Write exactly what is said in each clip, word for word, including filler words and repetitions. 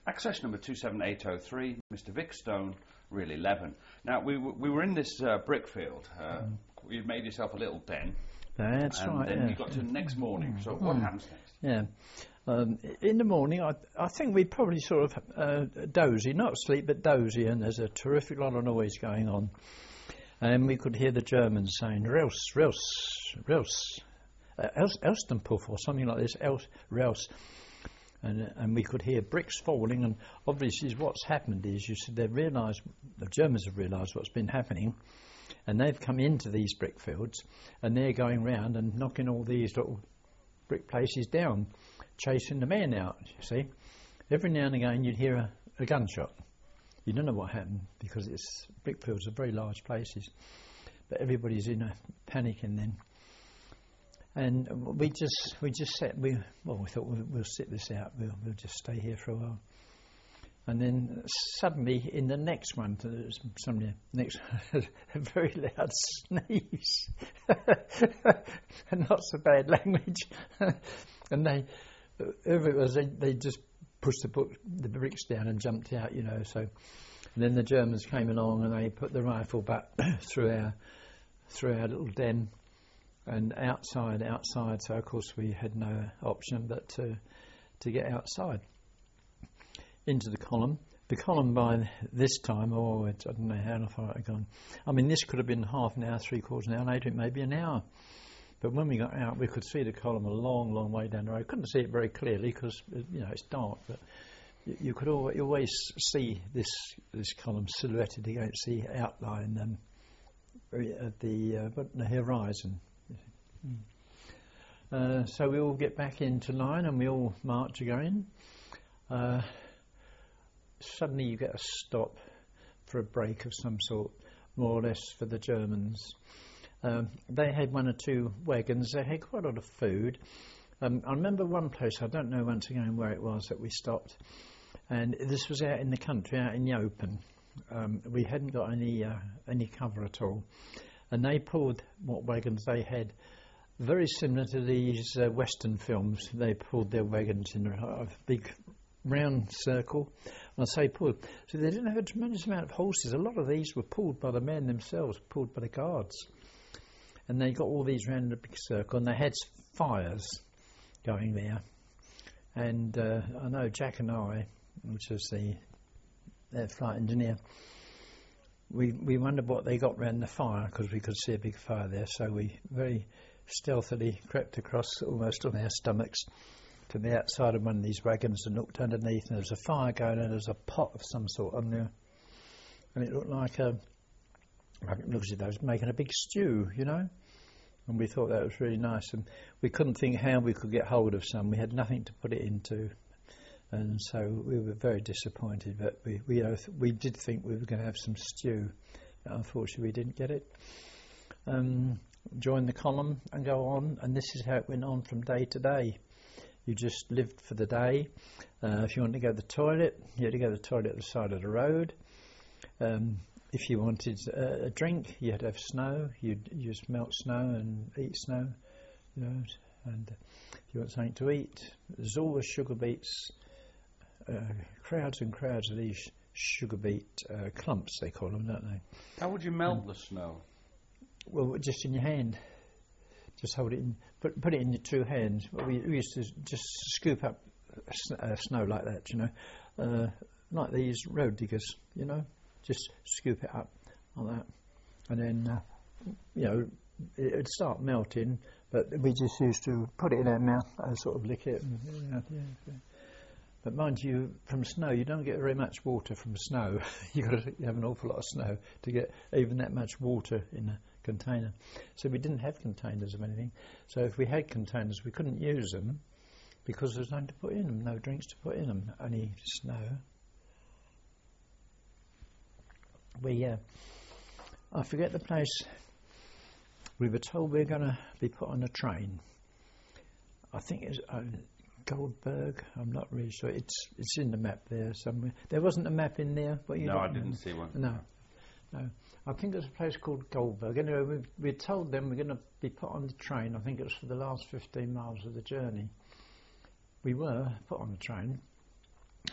Access number two seven eight oh three, Mister Vic Stone, Reel eleven. Now, we, w we were in this uh, brick field. Uh, mm. You've made yourself a little den. That's and right, then yeah. you got to the next morning. So mm. what happens next? Yeah. Um, in the morning, I, I think we probably sort of uh, dozy, not asleep, but dozy, and there's a terrific lot of noise going on. And we could hear the Germans saying, Raus, Raus, Raus, uh, Elstenpuff or something like this, Els, Raus. And, uh, and we could hear bricks falling, and obviously what's happened is, you said they've realised, the Germans have realised what's been happening, and they've come into these brick fields, and they're going round and knocking all these little brick places down, chasing the men out, you see. Every now and again you'd hear a, a gunshot. You don't know what happened, because it's brick fields are very large places, but everybody's in a panicking then. And we just we just sat, we well we thought we'll, we'll sit this out, we'll, we'll just stay here for a while. And then suddenly in the next one, somebody next a very loud sneeze, and not so bad language, and they whoever it was, they, they just pushed the, book, the bricks down and jumped out, you know. So and then the Germans came along and they put the rifle butt through our through our little den. And outside, outside, so of course we had no option but to, to get outside into the column. The column by this time, oh, it's, I don't know how far it had gone. I mean, this could have been half an hour, three quarters of an hour later, maybe an hour. But when we got out, we could see the column a long, long way down the road. Couldn't see it very clearly because, you know, it's dark, but you, you could always, you always see this this column silhouetted against the outline um, at the, uh, the horizon. Uh, so we all get back into line and we all march again. Uh, suddenly you get a stop for a break of some sort, more or less for the Germans. Um, they had one or two wagons, they had quite a lot of food. Um, I remember one place, I don't know once again where it was that we stopped, and this was out in the country, out in the open. Um, we hadn't got any, uh, any cover at all. And they pulled what wagons they had, very similar to these uh, Western films. They pulled their wagons in a big round circle. And I say pulled, so they didn't have a tremendous amount of horses. A lot of these were pulled by the men themselves, pulled by the guards. And they got all these round in a big circle, and they had fires going there. And uh, I know Jack and I, which was the their flight engineer, we we wondered what they got round the fire, because we could see a big fire there. So we very stealthily crept across almost on our stomachs to the outside of one of these wagons and looked underneath, and there was a fire going and there was a pot of some sort on there, and it looked like a like it looked as if they was making a big stew, you know. And we thought that was really nice, and we couldn't think how we could get hold of some. We had nothing to put it into, and so we were very disappointed. But we we, you know, th we did think we were going to have some stew, but unfortunately we didn't get it. Um, join the column and go on, and this is how it went on from day to day. You just lived for the day. Uh, if you wanted to go to the toilet, you had to go to the toilet at the side of the road. Um, if you wanted uh, a drink, you had to have snow. You'd you just melt snow and eat snow, you know. And uh, if you want something to eat, there's always sugar beets, uh, crowds and crowds of these sugar beet uh, clumps, they call them, don't they? How would you melt um, the snow? Well, just in your hand. Just hold it in, put, put it in your two hands. We, we used to just scoop up sn uh, snow like that, you know, uh, like these road diggers, you know, just scoop it up like that. And then, uh, you know, it would start melting, but we just used to put it in our mouth and sort of lick it. And, yeah, yeah, yeah. But mind you, from snow, you don't get very much water from snow. You've got to have an awful lot of snow to get even that much water in a container. So we didn't have containers of anything. So if we had containers, we couldn't use them because there was nothing to put in them, no drinks to put in them, only snow. We, uh, I forget the place. We were told we were going to be put on a train. I think it was uh, Goldberg. I'm not really sure. It's it's in the map there somewhere. There wasn't a map in there. But you no, I didn't know. see one. No, no. I think there's a place called Goldberg. Anyway, we we told them we're going to be put on the train. I think it was for the last fifteen miles of the journey. We were put on the train,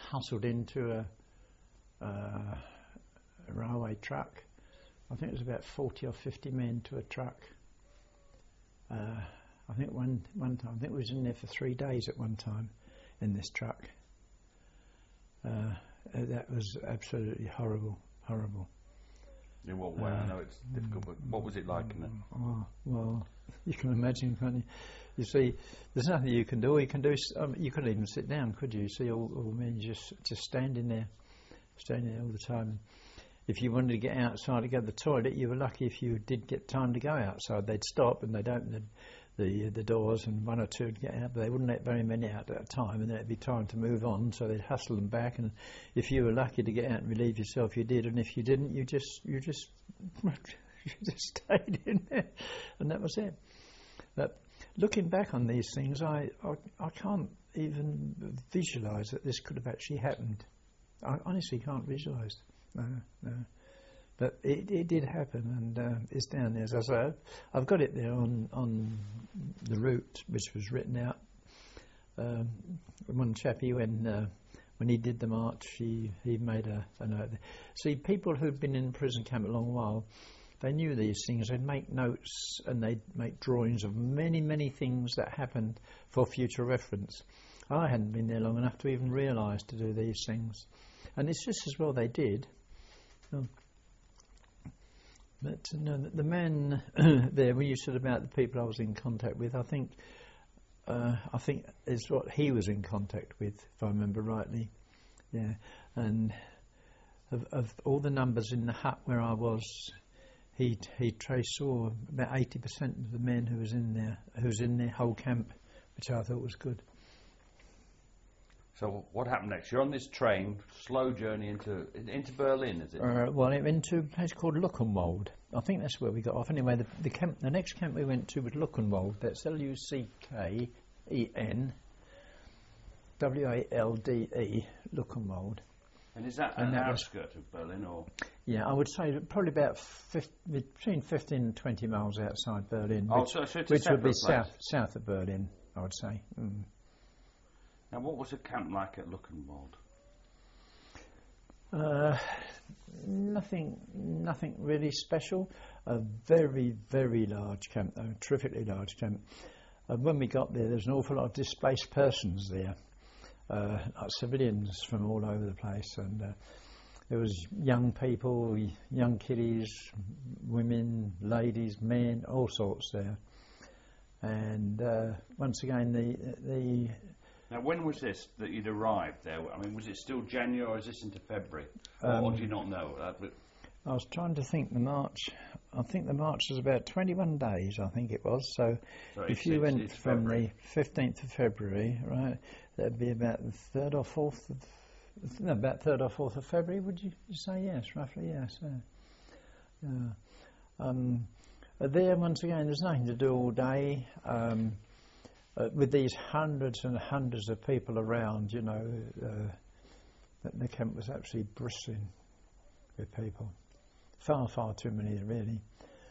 hustled into a, uh, a railway truck. I think it was about forty or fifty men to a truck. Uh, I think one one time, I think we was in there for three days at one time in this truck. Uh, that was absolutely horrible, horrible. In what way? Uh, I know it's difficult, but what was it like in there? Oh, well, you can imagine, can't you? You see, there's nothing you can do. All you can do is, um, you couldn't even sit down, could you? You see all, all men just, just standing there, standing there all the time. If you wanted to get outside to go to the toilet, you were lucky if you did get time to go outside. They'd stop and they'd open the the, the doors and one or two would get out, but they wouldn't let very many out at a time, and then it'd be time to move on, so they'd hustle them back. And if you were lucky to get out and relieve yourself, you did, and if you didn't, you just you just you just stayed in there, and that was it. But looking back on these things, I I, I can't even visualise that this could have actually happened. I honestly can't visualise. No, no. But it, it did happen, and uh, it's down there. As I say, I've got it there on, on the route, which was written out. Um, one chappie, when uh, when he did the march, he, he made a, a note. See, people who'd been in prison camp a long while, they knew these things. They'd make notes and they'd make drawings of many, many things that happened for future reference. I hadn't been there long enough to even realise to do these things. And it's just as well they did. Oh. But no, the man there, when you said about the people I was in contact with, I think uh, I think is what he was in contact with, if I remember rightly. Yeah, and of, of all the numbers in the hut where I was, he he traced saw about eighty percent of the men who was in there, who was in their whole camp, which I thought was good. So what happened next? You're on this train, slow journey into into Berlin, is it? Uh, well, it went to a place called Luckenwald. I think that's where we got off. Anyway, the, the camp, the next camp we went to was Luckenwald. That's L U C K E N W A L D E, Luckenwald. And is that and an that outskirt of Berlin, or? Yeah, I would say probably about fifty, between fifteen and twenty miles outside Berlin, Oh, which, so, so it's a which would be separate place. south south of Berlin, I would say. Mm. Now, what was the camp like at Luckenwald? Uh, nothing, nothing really special. A very, very large camp, though, terrifically large camp. Uh, when we got there, there was an awful lot of displaced persons there, uh, like civilians from all over the place, and uh, there was young people, young kiddies, women, ladies, men, all sorts there. And uh, once again, the the Now, when was this that you'd arrived there? I mean, was it still January, or is this into February? Um, or do you not know? Uh, but I was trying to think the march. I think the march was about twenty-one days, I think it was. So, so if it's, you it's, went it's from February. the fifteenth of February, right, that'd be about the third or fourth of, no, about third or fourth of February, would you say? Yes, roughly, yes. Yeah. Yeah. Um, there, once again, there's nothing to do all day. Um, Uh, with these hundreds and hundreds of people around, you know, uh, the camp was absolutely bristling with people. Far, far too many, really.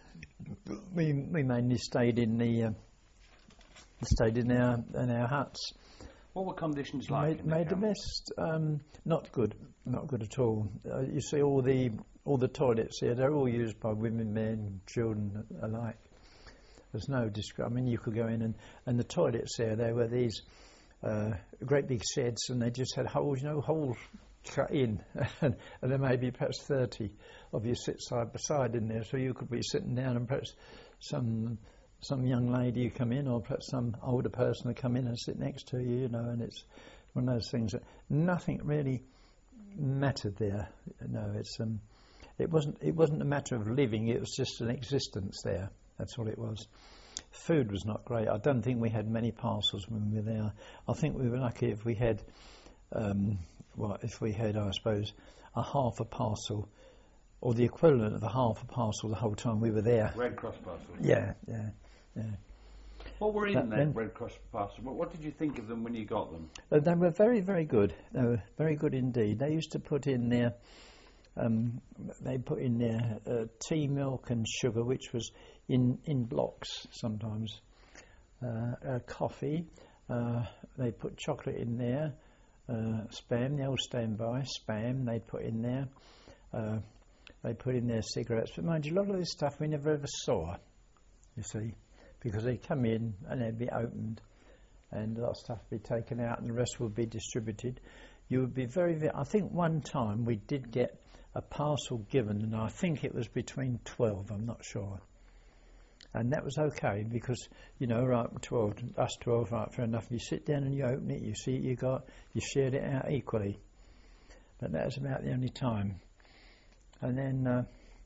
We we mainly stayed in the uh, stayed in our in our huts. What were conditions like? Made, in the, made the camp? best. Um, not good, not good at all. Uh, you see, all the all the toilets here, they're all used by women, men, children alike. There's no disc- I mean, you could go in and, and the toilets there, there were these uh, great big sheds, and they just had holes, you know, holes cut in, and, and there may be perhaps thirty of you sit side by side in there, so you could be sitting down and perhaps some some young lady come in, or perhaps some older person would come in and sit next to you, you know, and it's one of those things that nothing really mattered there. No, it's um, it wasn't it wasn't a matter of living; it was just an existence there. That's all it was. Food was not great. I don't think we had many parcels when we were there. I think we were lucky if we had, um, well, if we had, I suppose, a half a parcel, or the equivalent of a half a parcel the whole time we were there. Red Cross parcels. Yeah, yeah, yeah. What were in That that then- Red Cross parcels? What, what did you think of them when you got them? Uh, they were very, very good. They were very good indeed. They used to put in there, um, they put in there uh, tea, milk and sugar, which was in, in blocks sometimes. Uh, uh, coffee, uh, they put chocolate in there, uh, spam, the old standby spam they'd put in there. Uh, they put in their cigarettes, but mind you, a lot of this stuff we never ever saw, you see, because they'd come in and they'd be opened and a lot of stuff would be taken out and the rest would be distributed. You would be very, very, I think one time we did get a parcel given, and I think it was between twelve, I'm not sure. And that was okay because, you know, right, twelve, us twelve, right, fair enough. You sit down and you open it, you see what you got, you shared it out equally. But that was about the only time. And then, uh,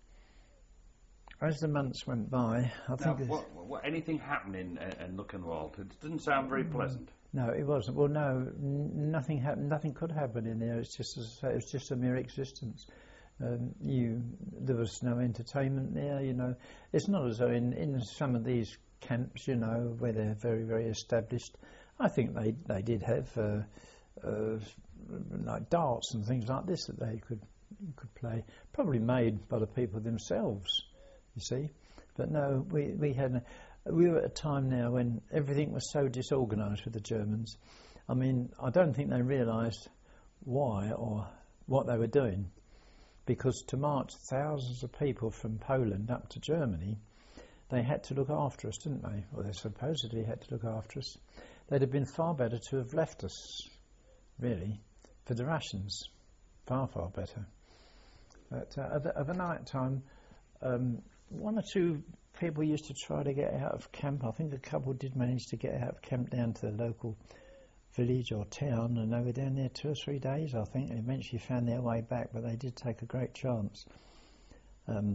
as the months went by, I now, think... What, what, anything happened in, uh, in Luckenwald? It didn't sound very pleasant. No, it wasn't. Well, no, n- nothing happened. Nothing could happen in there. It's just, as I say, it was just a mere existence. Um, you, there was no entertainment there. You know, it's not as though in, in some of these camps, you know, where they're very, very established. I think they they did have uh, uh, like darts and things like this that they could could play. Probably made by the people themselves, you see. But no, we we had. We were at a time now when everything was so disorganised with the Germans. I mean, I don't think they realised why or what they were doing, because to march thousands of people from Poland up to Germany, they had to look after us, didn't they? Well, they supposedly had to look after us. They'd have been far better to have left us, really, for the rations. Far, far better. But uh, of, of a night time, um, one or two people used to try to get out of camp. I think a couple did manage to get out of camp down to the local village or town, and they were down there two or three days, I think. They eventually found their way back, but they did take a great chance. Um,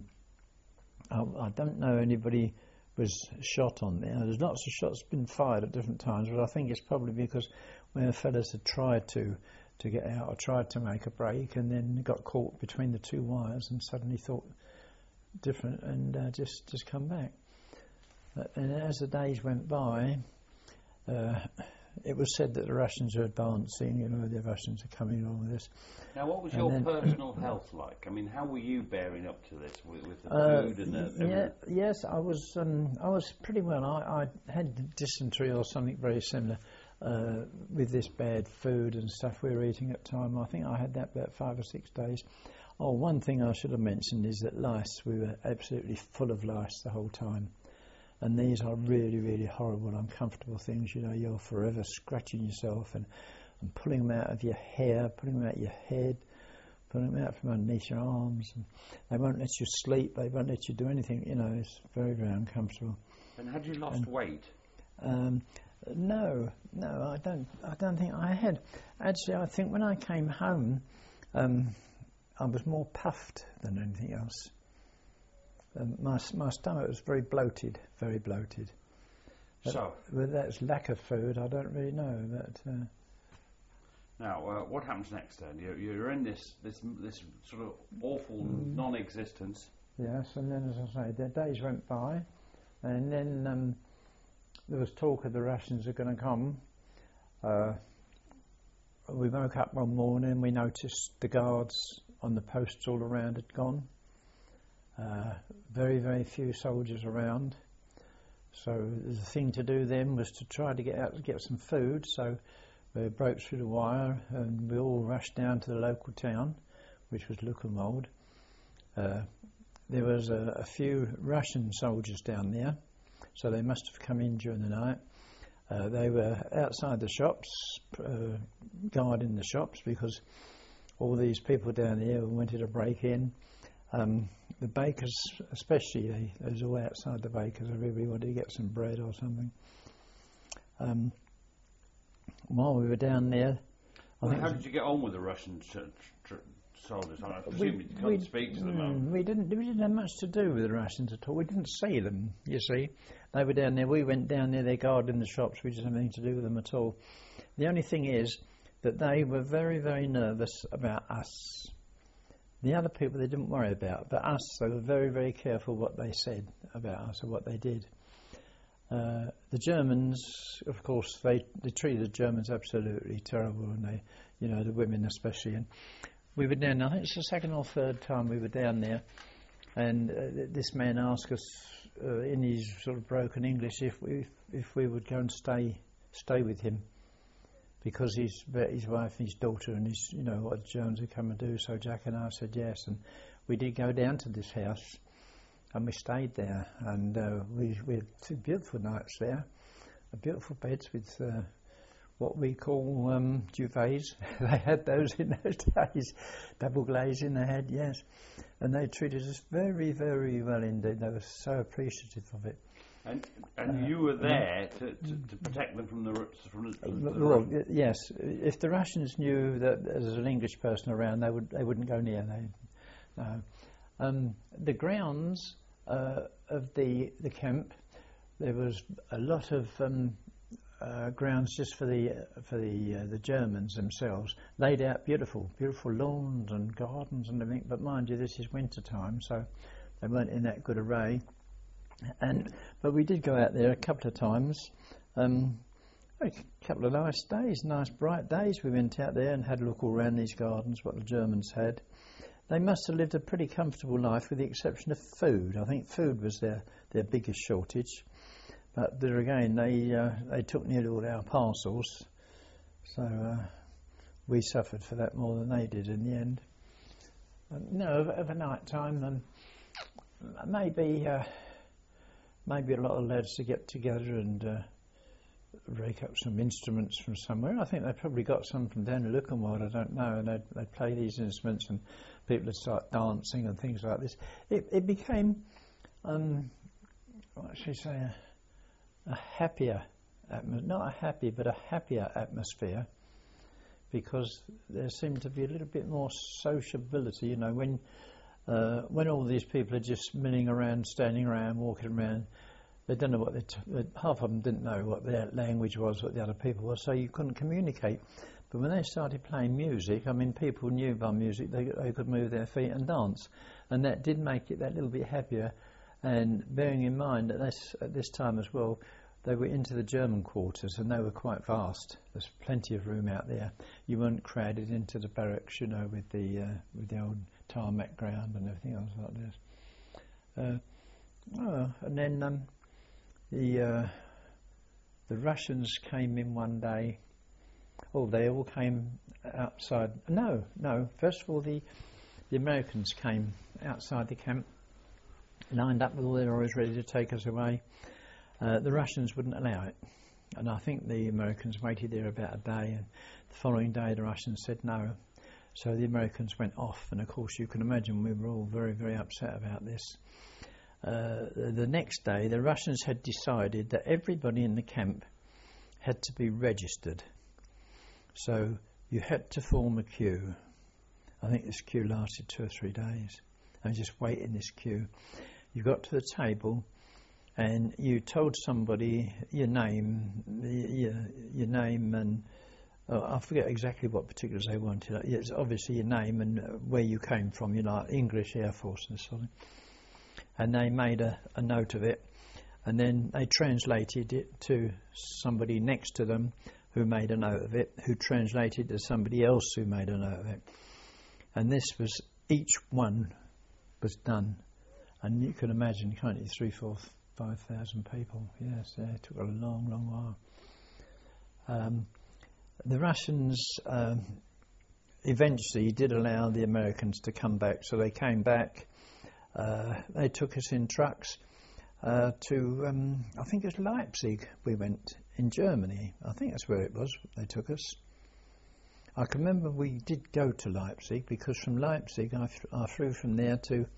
I, I don't know anybody was shot on there. There's lots of shots been fired at different times, but I think it's probably because when fellas had tried to to get out or tried to make a break and then got caught between the two wires and suddenly thought different and uh, just just come back. But, and as the days went by, uh, it was said that the Russians are advancing, you know, the Russians are coming on with this. Now, what was and your then, personal health like? I mean, how were you bearing up to this with, with the uh, food and the... yeah, yes, I was um, I was pretty well. I, I had dysentery or something very similar uh, with this bad food and stuff we were eating at the time. I think I had that about five or six days. Oh, one thing I should have mentioned is that lice, we were absolutely full of lice the whole time. And these are really, really horrible, uncomfortable things. You know, you're forever scratching yourself and, and pulling them out of your hair, pulling them out of your head, pulling them out from underneath your arms. And they won't let you sleep, they won't let you do anything. You know, it's very, very uncomfortable. And had you lost and, weight? Um, no, no, I don't. I don't think I had. Actually, I think when I came home, um, I was more puffed than anything else. Um, my my stomach was very bloated, very bloated. But So, with that lack of food, I don't really know. But uh, now, uh, what happens next then? You're, you're in this, this this sort of awful Mm. non-existence. yes, and then as I say, the days went by, and then um, there was talk of the Russians are going to come. Uh, we woke up one morning and we noticed the guards on the posts all around had gone. Uh, very, very few soldiers around. So the thing to do then was to try to get out to get some food. So we broke through the wire and we all rushed down to the local town, which was Luckenwald. Uh, there was a, a few Russian soldiers down there, so they must have come in during the night. Uh, they were outside the shops, uh, guarding the shops, because all these people down there wanted to break in. Um, the bakers, especially, they, they was all outside the bakers. Everybody wanted to get some bread or something. Um, while we were down there, I Well, think how did you get on with the Russian tr- tr- soldiers? I presume we, you couldn't we, speak to them. mm, we didn't. We didn't have much to do with the Russians at all. We didn't see them. You see, they were down there. We went down there. They guarded in the shops. We didn't have anything to do with them at all. The only thing is that they were very, very nervous about us. The other people they didn't worry about, but us, they were very, very careful what they said about us or what they did. Uh, the Germans, of course, they, they treated the Germans absolutely terrible, and they, you know, the women especially. And we were down there, I think it's the second or third time we were down there, and uh, this man asked us uh, in his sort of broken English if we if we would go and stay stay with him, because his his wife and his daughter and his, you know, what the Germans would come and do. So Jack and I said yes, and we did go down to this house, and we stayed there, and uh, we we had two beautiful nights there, beautiful beds with uh, what we call um, duvets. They had those in those days, double glazing they had, yes, and they treated us very, very well indeed. They were so appreciative of it. And, and uh, you were there to, to, to protect them from the from the, the well, Russians. Yes. If the Russians knew that there was an English person around, they would they wouldn't go near. They, no. Um, the grounds uh, of the the camp, there was a lot of um, uh, grounds just for the uh, for the uh, the Germans themselves, laid out beautiful, beautiful lawns and gardens and everything. But mind you, this is winter time, so they weren't in that good array. And but we did go out there a couple of times, um, a couple of nice days, nice bright days. We went out there and had a look all around these gardens, what the Germans had. They must have lived a pretty comfortable life, with the exception of food. I think food was their, their biggest shortage. But there again, they uh, they took nearly all our parcels, so uh, we suffered for that more than they did in the end. Um, no, over, over night time, um, maybe. Uh, Maybe a lot of lads to get together and uh, rake up some instruments from somewhere. I think they probably got some from down in Luckenwald, I don't know, and they'd, they'd play these instruments and people would start dancing and things like this. It, it became, um, what should I say, a, a happier atmosphere, not a happy, but a happier atmosphere, because there seemed to be a little bit more sociability, you know, when Uh, when all these people are just milling around, standing around, walking around, they don't know what they t- half of them didn't know what their language was, what the other people were, so you couldn't communicate. But when they started playing music, I mean, people knew by music they, they could move their feet and dance, and that did make it that little bit happier. And bearing in mind that this, at this time as well, they were into the German quarters, and they were quite vast. There's plenty of room out there. You weren't crowded into the barracks, you know, with the uh, with the old tarmac ground and everything else like this. Uh, oh, and then um, the uh, the Russians came in one day. Oh, they all came outside. No, no. First of all, the the Americans came outside the camp, lined up with all their lorries ready to take us away. Uh, the Russians wouldn't allow it, and I think the Americans waited there about a day, and the following day the Russians said no. So the Americans went off, and of course you can imagine we were all very, very upset about this. Uh, the, the next day the Russians had decided that everybody in the camp had to be registered. So you had to form a queue. I think this queue lasted two or three days. And just wait in this queue. You got to the table and you told somebody your name, your, your name and oh, I forget exactly what particulars they wanted. It's obviously your name and where you came from, you know, English Air Force and so on. And they made a, a note of it, and then they translated it to somebody next to them who made a note of it, who translated to somebody else who made a note of it. And this was, each one was done. And you can imagine, can't you, three, four, five thousand people. Yes, yeah, it took a long, long while. Um, the Russians um, eventually did allow the Americans to come back, so they came back. Uh, they took us in trucks uh, to, um, I think it was Leipzig we went, in Germany. I think that's where it was, they took us. I can remember we did go to Leipzig, because from Leipzig I, f- I flew from there to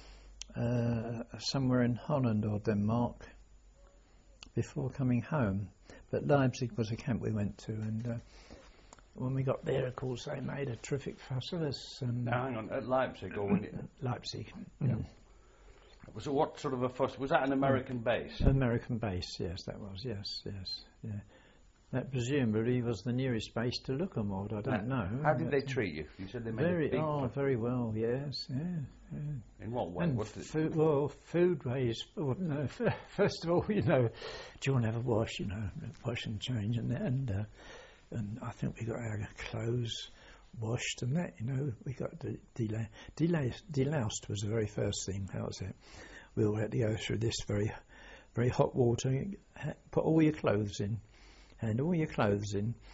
uh, somewhere in Holland or Denmark before coming home. But Leipzig was a camp we went to, and uh, when we got there, of course, they made a terrific fuss of us. And now, hang on, at Leipzig or when you... Leipzig. Yeah. So what sort of a fuss? Was that an American base? American base, yes, that was, yes, yes, yeah. That presumably was the nearest base to Luckenwald, I don't now, know. How did they treat you? You said they made very, a big... Oh, very well, yes, yeah, yeah. In what way? And what food, well, food ways, well, no, f- first of all, you know, do you want to have a wash, you know, wash and change and that, and, uh, and I think we got our clothes washed and that, you know, we got the delay, delay, deloused was the very first thing, that was it. We all had to go through this very, very hot water, put all your clothes in, and all your clothes in,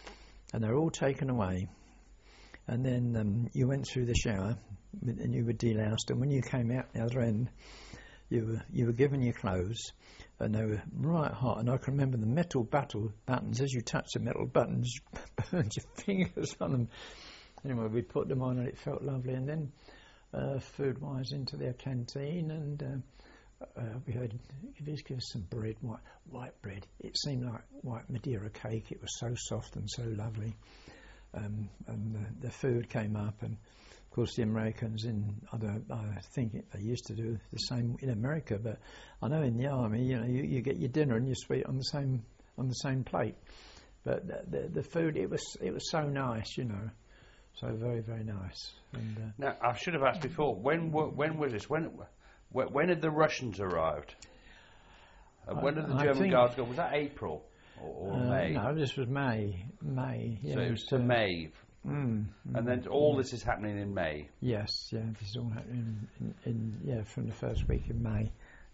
and they were all taken away. And then um, you went through the shower, and you were deloused. And when you came out the other end, you were you were given your clothes, and they were right hot. And I can remember the metal button, buttons. As you touched the metal buttons, you burned your fingers on them. Anyway, we put them on, and it felt lovely. And then, uh, food-wise, into their canteen, and uh, uh, we had just give us some bread, white white bread. It seemed like white Madeira cake. It was so soft and so lovely. Um, and the, the food came up, and of course the Americans in I, don't, I think it, they used to do the same in America, but I know in the army, you know, you, you get your dinner and your sweet on the same on the same plate. But the, the, the food, it was it was so nice, you know, so very very nice. And, uh, now I should have asked before. When were, when was this? When when, when had the Russians arrived? Uh, when did the I German guards go? Was that April? Or, or uh, May? No, this was May. May. Yeah, so it was to uh, May. Mm, and then all this is happening in May? Yes, yeah, this is all happening in, in, in yeah, from the first week in May.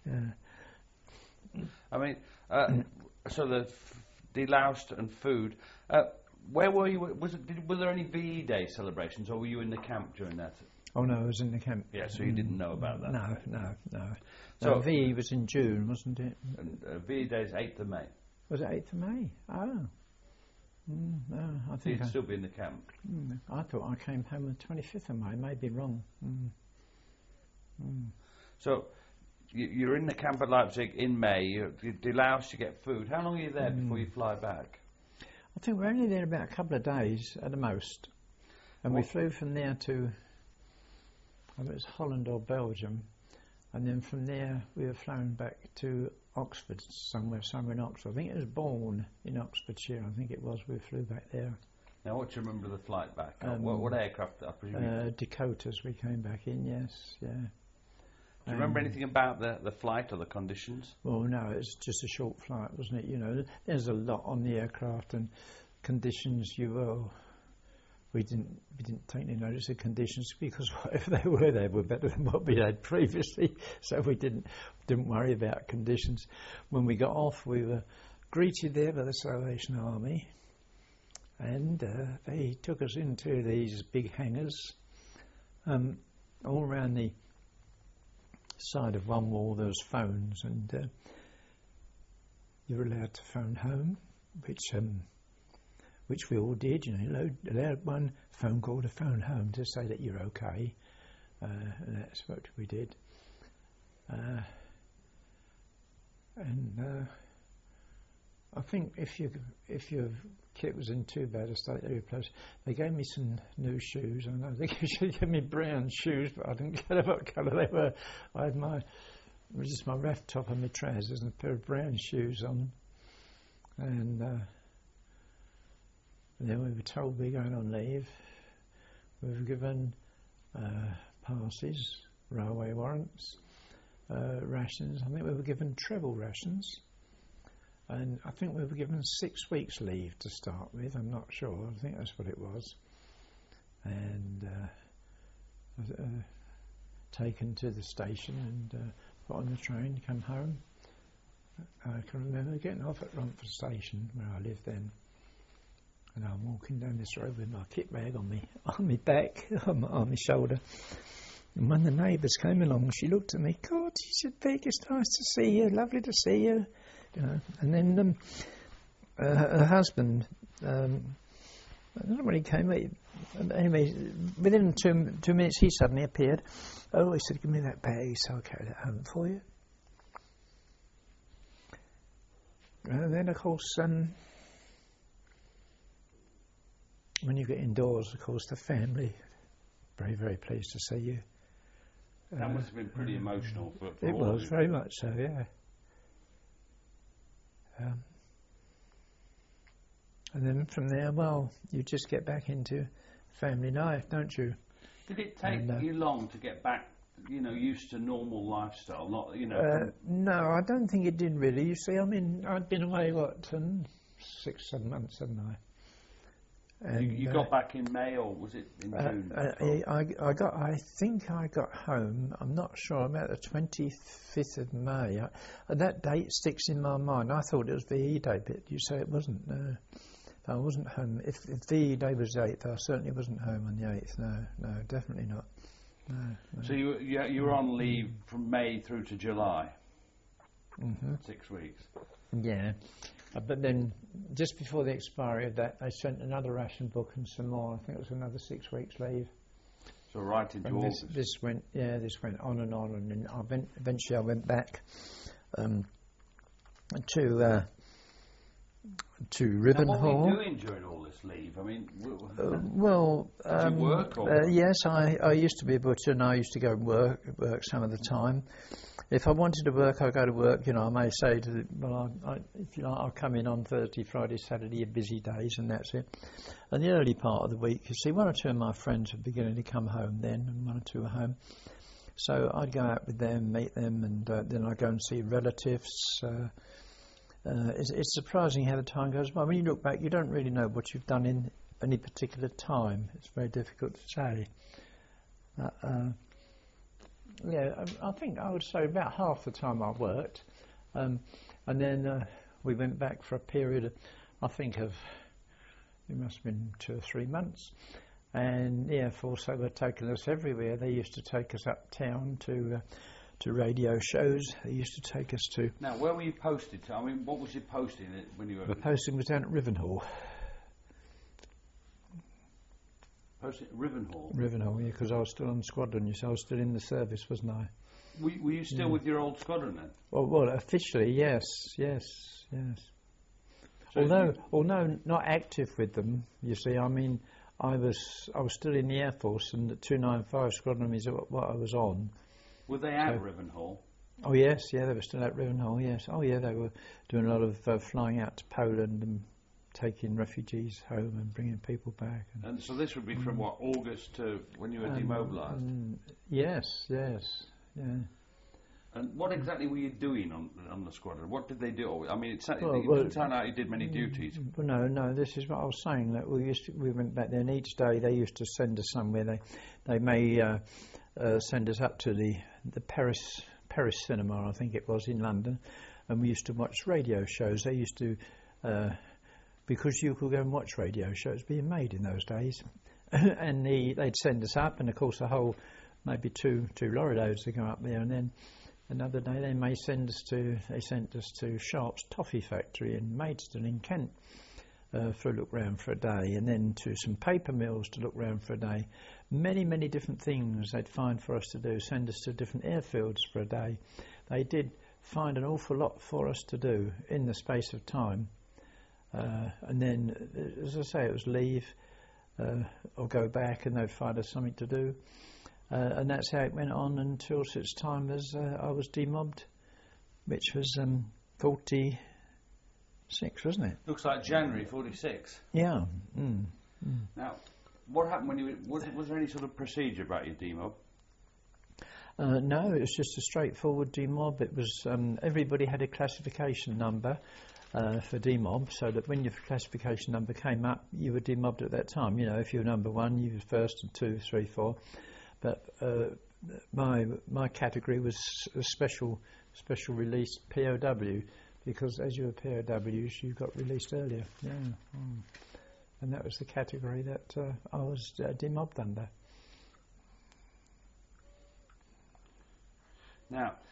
Yeah. I mean, uh, so the f- deloused and food. Uh, where were you? Was it, did, were there any V E Day celebrations, or were you in the camp during that? Oh no, I was in the camp. Yeah, so you didn't know about that? No, no, no. So no, V E was in June, wasn't it? And, uh, V E Day is eighth of May. Was it eighth of May? Oh. Mm, no, I So think you'd I, still be in the camp. mm, I thought I came home on the twenty-fifth of May. Maybe wrong. Mm. Mm. So you, you're in the camp at Leipzig in May. You, you delouse, you get food. How long are you there Mm. before you fly back? I think we're only there about a couple of days at the most. And we What- flew from there to, I think it was Holland or Belgium. And then from there we were flown back to Oxford, somewhere, somewhere in Oxford. I think it was Bourne in Oxfordshire. I think it was. We flew back there. Now, what do you remember of the flight back? Um, what, what aircraft? I presume. Uh, Dakotas we came back in, yes, yeah. do you remember um, anything about the, the flight or the conditions? Well, no, it's just a short flight, wasn't it? You know, there's a lot on the aircraft and conditions. You well, we didn't we didn't take any notice of conditions because whatever they were, they were better than what we had previously. So we didn't didn't worry about conditions. When we got off, we were greeted there by the Salvation Army, and uh, they took us into these big hangars, um, all around the side of one wall there was phones, and uh, you were allowed to phone home, which um, which we all did. You know, allowed, allowed one phone call to phone home to say that you're okay, uh, and that's what we did. Uh, and uh, I think if you if your kit was in too bad a state, they replaced. They gave me some new shoes. I know they should give me brown shoes, but I didn't care what colour they were. I had my it was just my ref top and my trousers and a pair of brown shoes on, and, uh, and then we were told we were going on leave. We were given uh, passes, railway warrants, uh, rations. I think we were given treble rations. And I think we were given six weeks leave to start with. I'm not sure. I think that's what it was. And uh, uh, taken to the station and uh, put on the train to come home. I can remember getting off at Romford Station, where I lived then. And I'm walking down this road with my kit bag on me, on my back, on my, on my shoulder. And when the neighbours came along, she looked at me. God, she said, Vic, it's nice to see you. Lovely to see you. You know, and then um, uh, her husband, um, I don't know when he came. He, anyway, within two two minutes, he suddenly appeared. Oh, he said, "Give me that bag, so I'll carry that home for you." And then, of course, um, when you get indoors, of course, the family very, very pleased to see you. That Uh, must have been pretty emotional for, for It all of was you. very much so, yeah. Um, and then from there, well, you just get back into family life, don't you? Did it take And, uh, you long to get back, you know, used to normal lifestyle? Not, you know. Uh, from- no, I don't think it did really. You see, I mean, I'd been away, what, um, six, seven months, hadn't I? you And, you uh, got back in May, or was it in Uh, June? I, I, I got. I think I got home. I'm not sure. About the twenty-fifth of May. I, and that date sticks in my mind. I thought it was V E Day, but you say it wasn't. No. I wasn't home. If, if the day was the eighth, I certainly wasn't home on the eighth. No, no, definitely not. No, no. So you, you you were on leave from May through to July. Mm-hmm. Six weeks. Yeah, uh, but then just before the expiry of that, they sent another ration book and some more. I think it was another six weeks leave. So right into and August. This, this went, yeah, this went on and on, and then I went, eventually I went back um, to uh, to Rivenhall. Now, what were you doing during all this leave? I mean, w- uh, well, did um, you work? Or uh, yes, I, I used to be a butcher, and I used to go and work work some of the time. If I wanted to work, I'd go to work. You know, I may say to the, well, I, I, if you know, I'll come in on Thursday, Friday, Saturday, busy days, and that's it. And the early part of the week, you see, one or two of my friends were beginning to come home then, and one or two were home. So I'd go out with them, meet them, and uh, then I'd go and see relatives. Uh, uh, it's, it's surprising how the time goes by. When you look back, you don't really know what you've done in any particular time. It's very difficult to say. Uh, uh, Yeah, I, I think I would say about half the time I worked, um, and then uh, we went back for a period of, I think of, it must have been two or three months, and the Air Force, they were taking us everywhere. They used to take us uptown to uh, to radio shows. They used to take us to. Now, where were you posted to? I mean, what was your posting when you were? The posting was down at Rivenhall. Posted at Rivenhall? Rivenhall, yeah, because I was still on squadron, you see, I was still in the service, wasn't I? Were, were you still yeah. with your old squadron then? Well, well, officially, yes, yes, yes. So although, you, although not active with them, you see, I mean, I was, I was still in the Air Force, and the two ninety-five squadron is what I was on. Were they at so, Rivenhall? Oh yes, yeah, they were still at Rivenhall. Yes, oh yeah, they were doing a lot of uh, flying out to Poland and taking refugees home and bringing people back. And, and so this would be from what, August to when you were um, demobilised? Um, yes, yes, yeah. And what exactly were you doing on on the squadron? What did they do? I mean, it, it, Well, it well, didn't turn out you did many duties. Well, no, no. This is what I was saying. That we used to, we went back there, and each day they used to send us somewhere. They they may uh, uh, send us up to the the Paris Paris cinema, I think it was, in London, and we used to watch radio shows. They used to. Uh, Because you could go and watch radio shows being made in those days, and the, they'd send us up, and of course the whole, maybe two two lorry loads to go up there, and then another day they may send us to they sent us to Sharp's Toffee Factory in Maidstone in Kent uh, for a look round for a day, and then to some paper mills to look round for a day. Many many different things they'd find for us to do. Send us to different airfields for a day. They did find an awful lot for us to do in the space of time. Uh, and then, as I say, it was leave uh, or go back, and they'd find us something to do. Uh, and that's how it went on until such time as uh, I was demobbed, which was um, forty-six, wasn't it? Looks like January forty-six. Yeah. Mm. Mm. Now, what happened when you... Was, was there any sort of procedure about your demob? Uh, no, it was just a straightforward demob. It was um, everybody had a classification number. Uh, for demob, so that when your classification number came up, you were demobbed at that time. You know, if you were number one, you were first, and two, three, four. But uh, my my category was a special special release P O W, because as you were P O Ws, you got released earlier. Yeah, mm. And that was the category that uh, I was uh, demobbed under. Now,